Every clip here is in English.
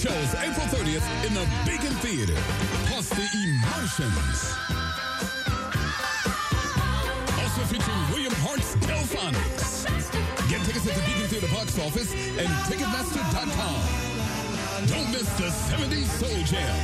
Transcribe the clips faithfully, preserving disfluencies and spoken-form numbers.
shows April thirtieth in the Beacon Theater, plus the Emotions. Also featuring William Hart's Delphonics. Get tickets at the Beacon Theater box office and Ticketmaster dot com. Don't miss the seventies Soul Jam.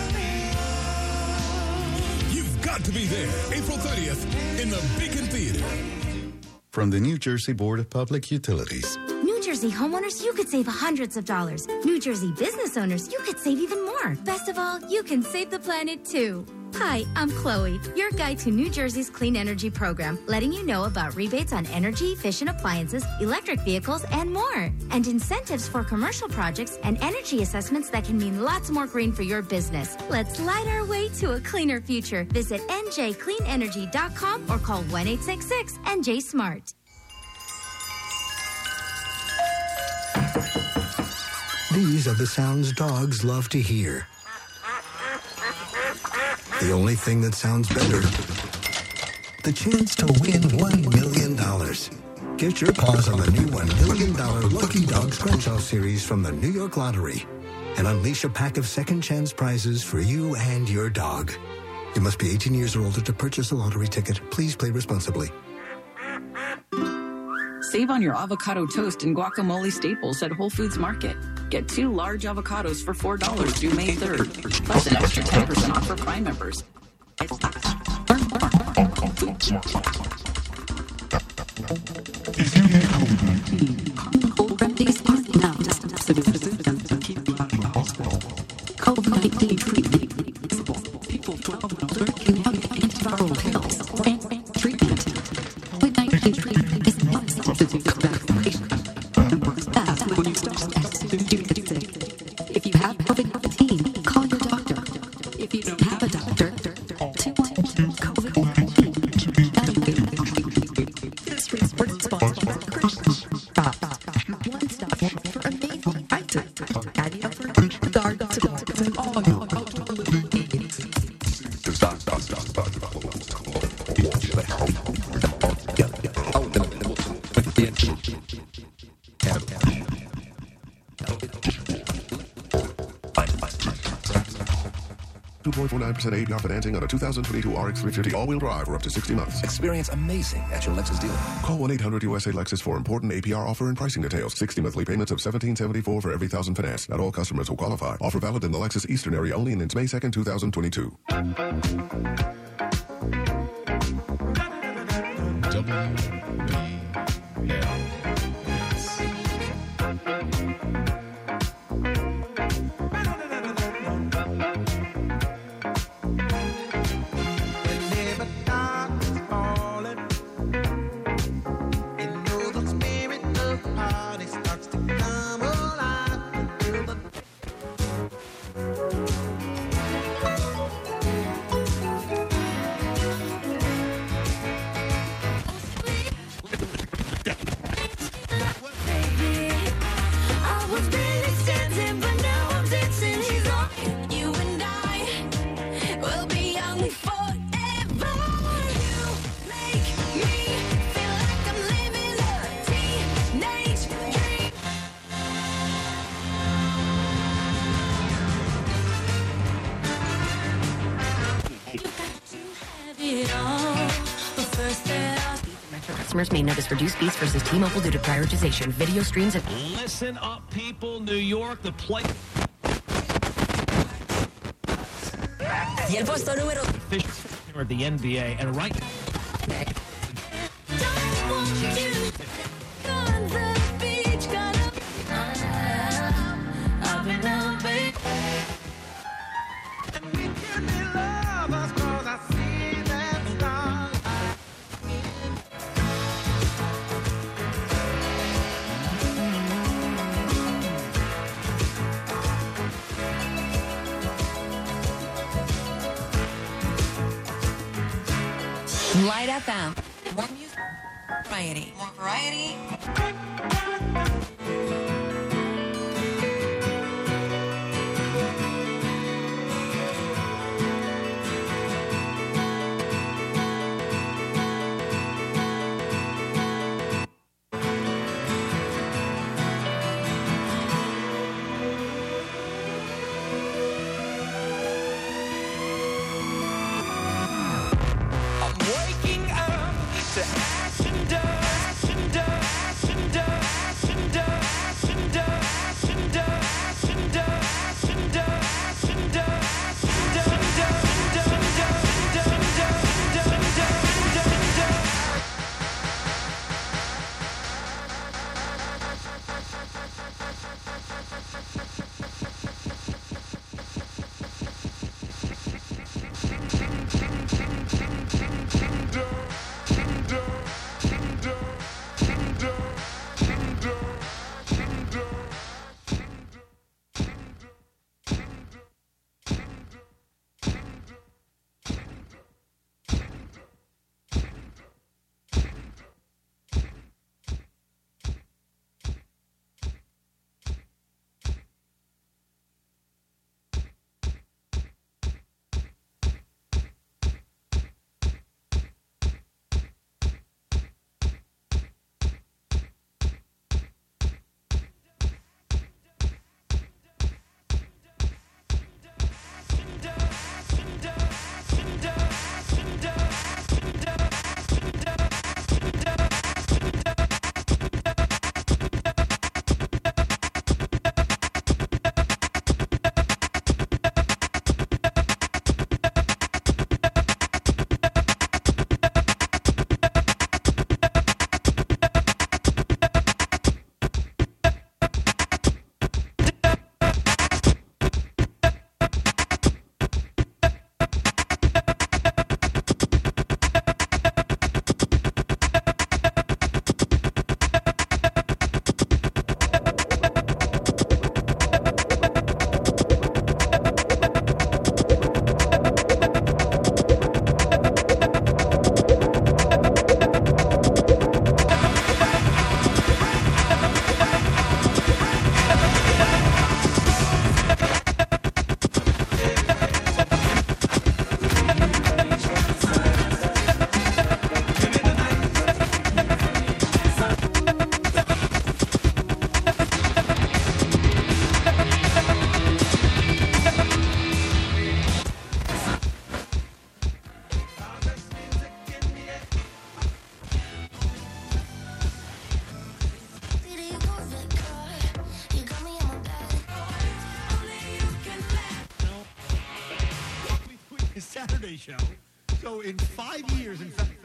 You've got to be there April thirtieth in the Beacon Theater. From the New Jersey Board of Public Utilities. New Jersey homeowners, you could save hundreds of dollars. New Jersey business owners, you could save even more. Best of all, you can save the planet too. Hi, I'm Chloe, your guide to New Jersey's Clean Energy Program, letting you know about rebates on energy-efficient appliances, electric vehicles, and more. And incentives for commercial projects and energy assessments that can mean lots more green for your business. Let's light our way to a cleaner future. Visit N J clean energy dot com or call one eight six six N J SMART. These are the sounds dogs love to hear. The only thing that sounds better, the chance to win one million dollars. Get your paws on the new one million dollars Lucky Dog Scratch-Off Series from the New York Lottery and unleash a pack of second chance prizes for you and your dog. You must be eighteen years or older to purchase a lottery ticket. Please play responsibly. Save on your avocado toast and guacamole staples at Whole Foods Market. Get two large avocados for four dollars through May third, plus an extra ten percent off for Prime members. If you get COVID nineteen, cold remedies are now just symptoms to keep you out of the hospital. COVID nineteen treatment. People twelve and older can have antiviral pills and treatment. COVID nineteen treatment is not a substitute for vaccination. It works best when you start to get sick. If you have COVID nineteen, call your doctor. If you don't have a doctor, two one two COVID nineteen. This report is sponsored by Christmas. One stop for amazing items. Caddy offer, guard to dogs and all your outdoor needs. two point four nine percent A P R financing on a two thousand twenty-two R X three fifty all-wheel drive for up to sixty months. Experience amazing at your Lexus dealer. Call one eight hundred U S A Lexus for important A P R offer and pricing details. sixty monthly payments of seventeen seventy-four for every thousand finance. Not all customers will qualify. Offer valid in the Lexus Eastern area only and it's May second, two thousand twenty-two. Customers may notice reduced speeds versus T-Mobile due to prioritization. Video streams and... Listen up, people. New York, the play... Y el puesto número... ...of the N B A, and right... Light F M. More music. Variety. More variety. Saturday show. So in five years, in fact.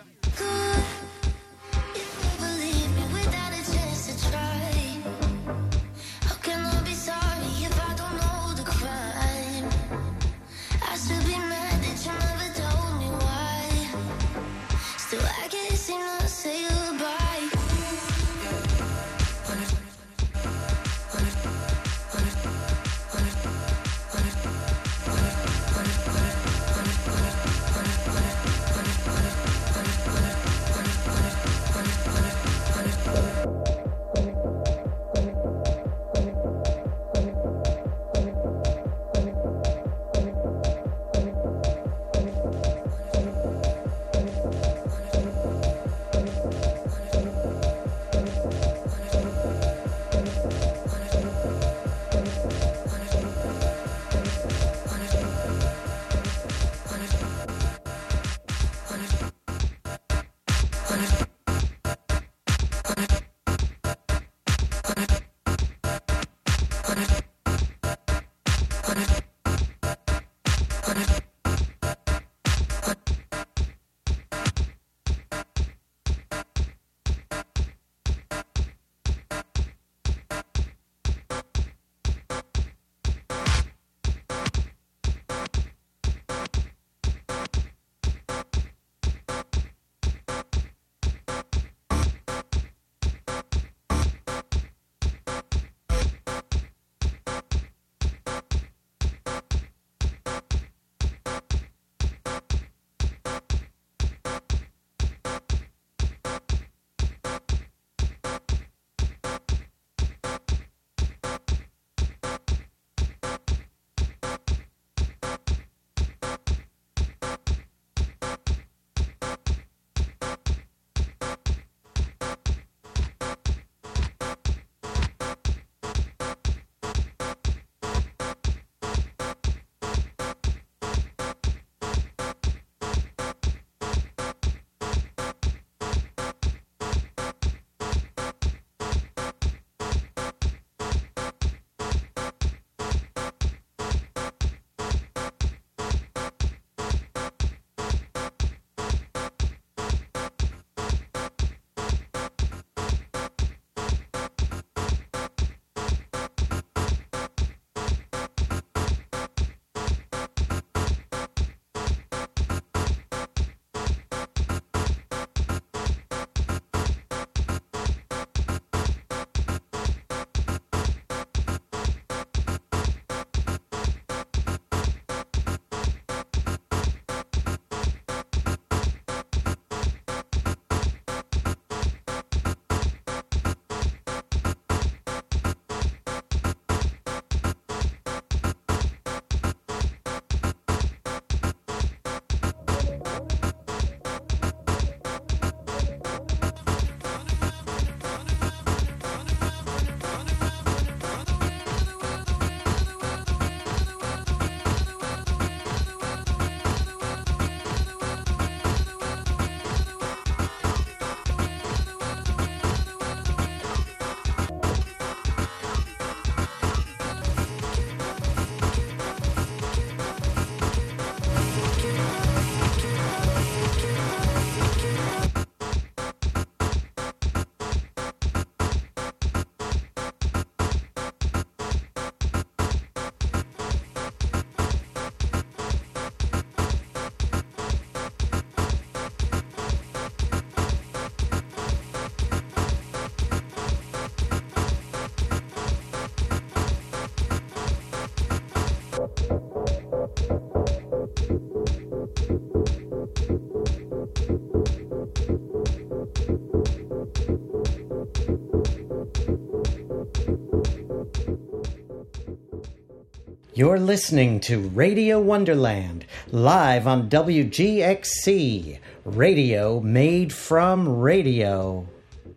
You're listening to Radio Wonderland, live on W G X C, radio made from radio.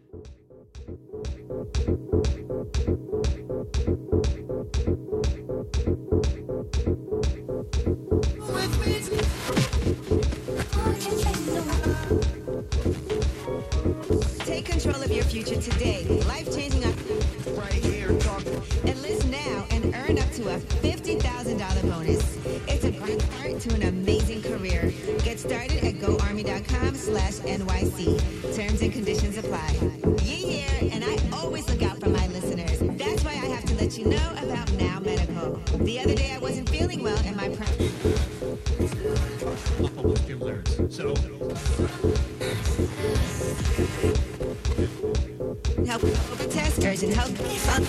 Take control of your future today. Life-changing up right here. Enlist now and earn up to a fifty thousand dollars bonus. It's a great start to an amazing career. Get started at go army dot com slash N Y C. Terms and conditions apply. Yee here, and I always look out for my listeners. That's why I have to let you know about Now Medical. The other day I wasn't feeling well and my practice. So help over testers and help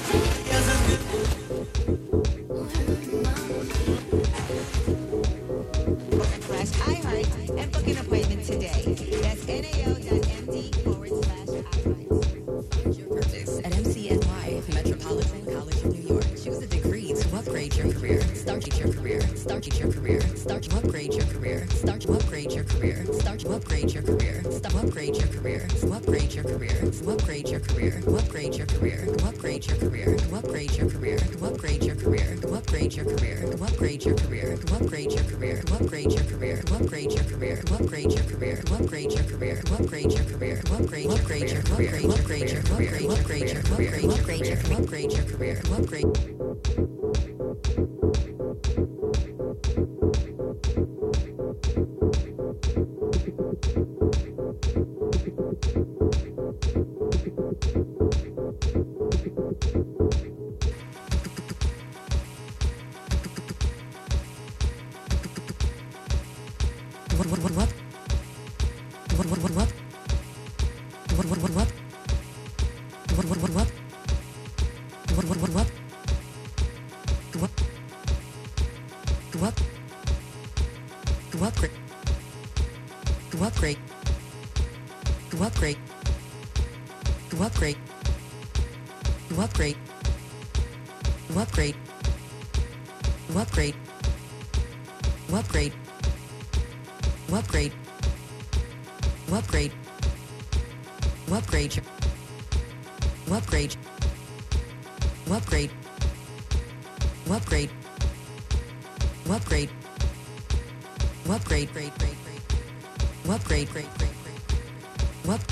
slash iHeart and book an appointment today. That's nao.md forward slash iHeart. Your purpose at M C N Y, Metropolitan College of New York. Choose a degree to upgrade your career. Start your career. Start your career. Start to upgrade your career. Start to upgrade your career. Start to upgrade your career. Start to upgrade your career. Upgrade your career. Upgrade your career. Upgrade your career. Upgrade your career. Upgrade your career. Upgrade your career. Upgrade your career. Upgrade your career. Upgrade your career. Upgrade your career. Upgrade your career. Upgrade your career. Upgrade your career. Upgrade your career. Upgrade upgrade your career. Upgrade your upgrade upgrade your upgrade upgrade your upgrade your career. Upgrade. What what what what? What what what what? What what what what? What what what what? What what what what? What? What? To upgrade. To upgrade. To upgrade. To upgrade. To upgrade. To upgrade. To upgrade. To upgrade. To upgrade. To upgrade. To upgrade. To upgrade. To upgrade. To upgrade. To upgrade. To upgrade. Great, great, great. To upgrade. Great, great, great. To upgrade.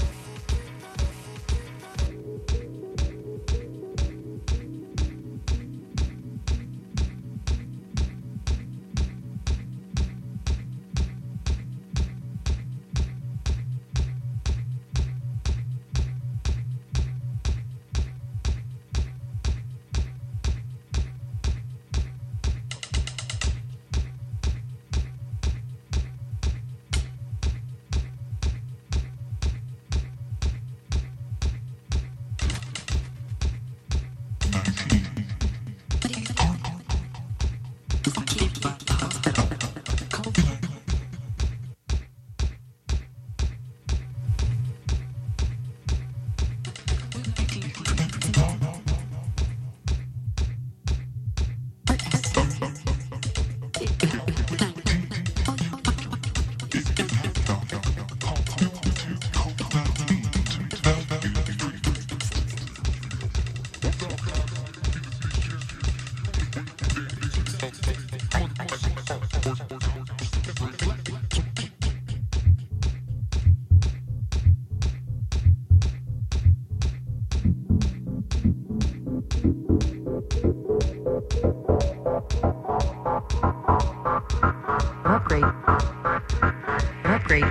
Upgrade. Upgrade.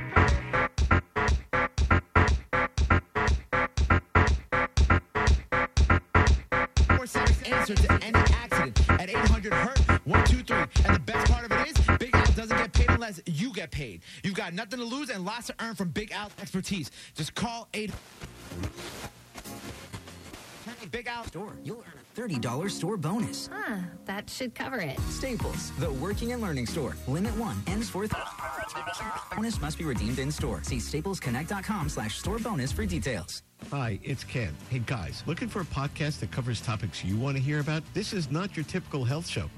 Answer to any accident at eight hundred hurt one two three. And the best part of it is, Big Al doesn't get paid unless you get paid. You've got nothing to lose and lots to earn from Big Al's expertise. Just call eight. Big Al store. You'll earn a thirty dollars store bonus. Huh, that should cover it. Staples, the working and learning store. Limit one, ends fourth. Bonus must be redeemed in store. See staples connect dot com slash store bonus for details. Hi, it's Ken. Hey, guys, looking for a podcast that covers topics you want to hear about? This is not your typical health show.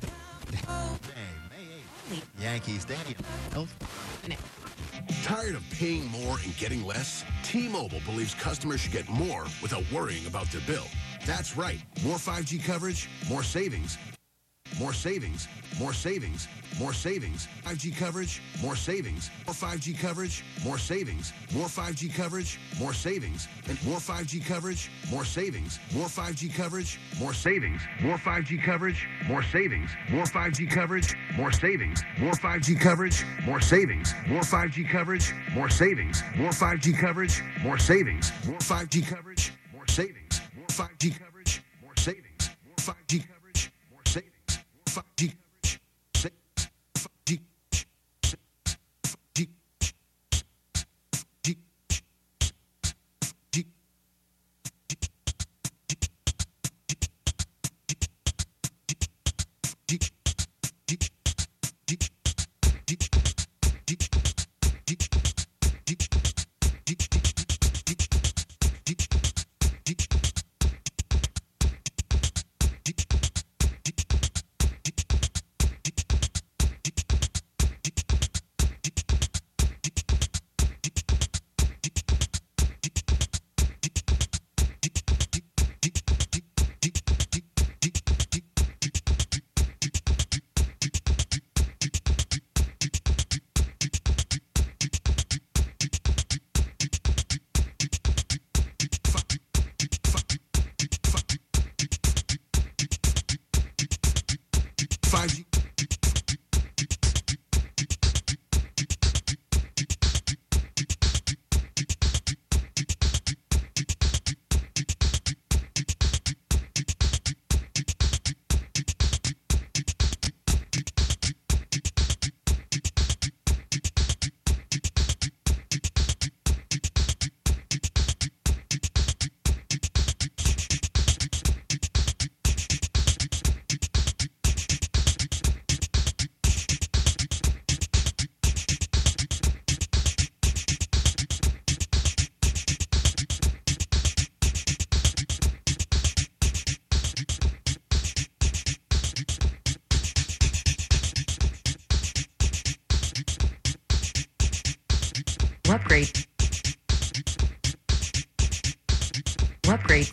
Yankee Stadium. Health? Tired of paying more and getting less? T-Mobile believes customers should get more without worrying about their bill. That's right. More five G coverage, more savings. More savings, more savings, more savings. five G coverage, more savings. More five G coverage, more savings. More five G coverage, more savings. And more five G coverage, more savings. More five G coverage, more savings. More five G coverage, more savings. More five G coverage, more savings. More five G coverage, more savings. More five G coverage, more savings. More five G coverage, more savings. More five G coverage, more savings. More five G coverage, more savings. More five G coverage, more savings. five G coverage, say, five G, say, five G, G, G, five G. Upgrade. Upgrade.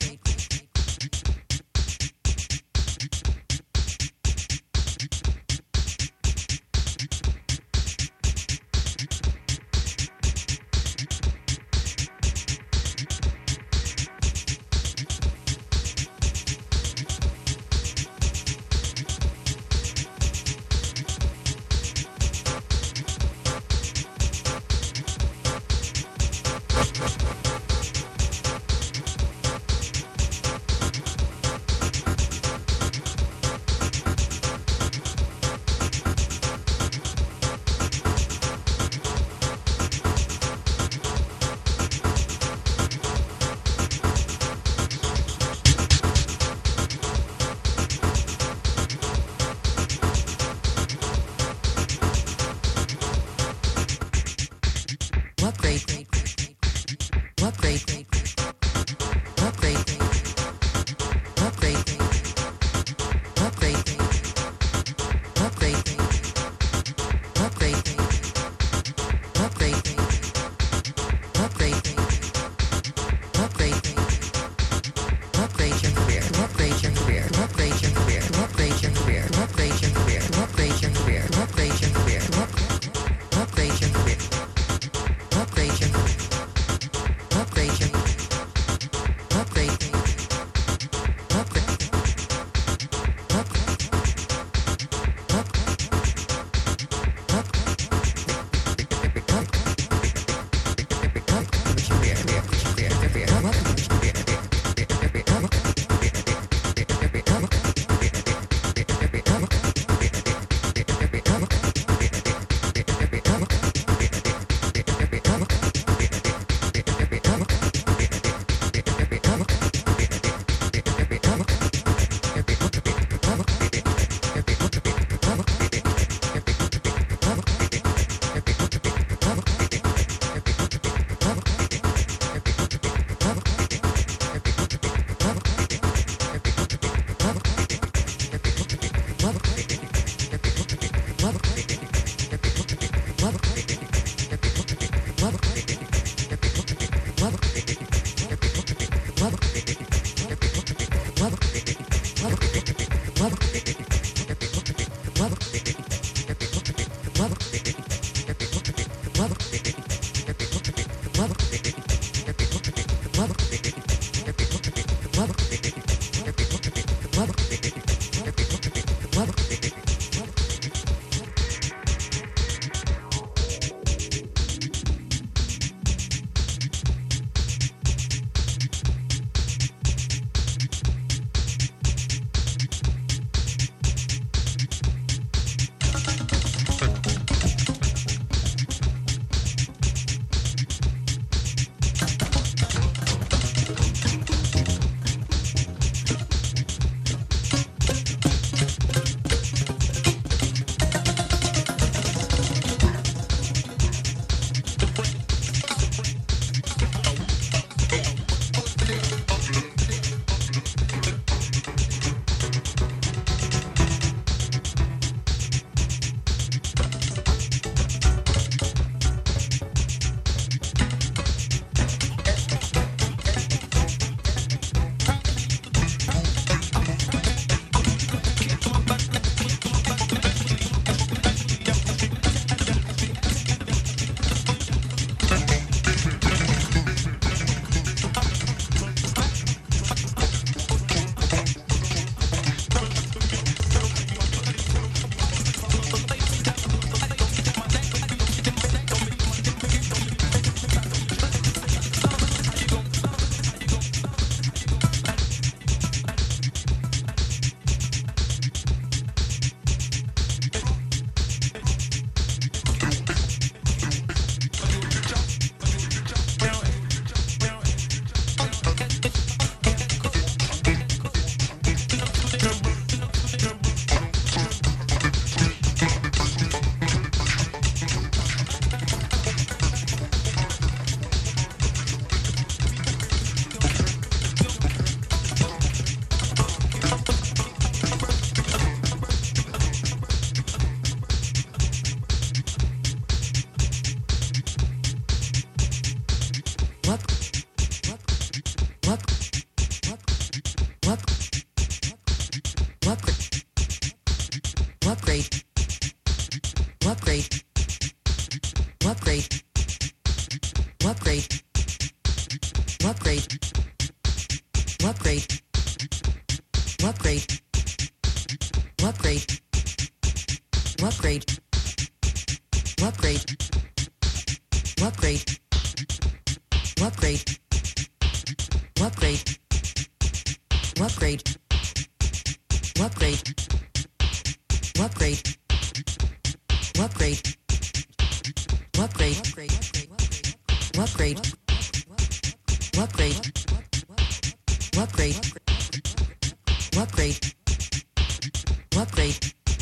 Upgrade. Upgrade. Upgrade. Upgrade. Upgrade. Upgrade. Upgrade. Upgrade. Upgrade. Upgrade. Upgrade. Upgrade. Upgrade. Upgrade. Upgrade. Upgrade. Upgrade. Upgrade.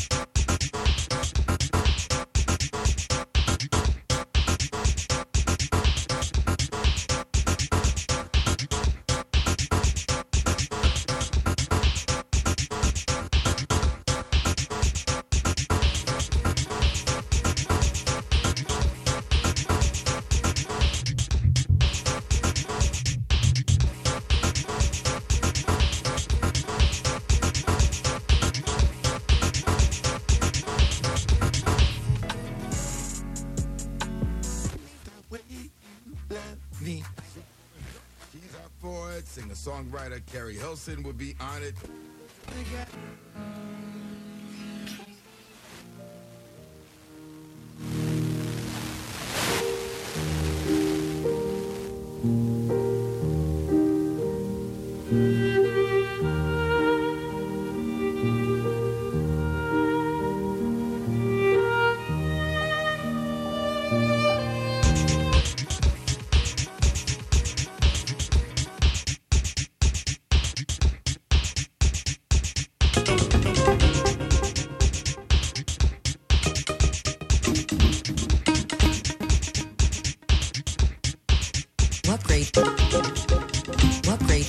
Singer-songwriter Carrie Hilson would be on it. Upgrade. Upgrade.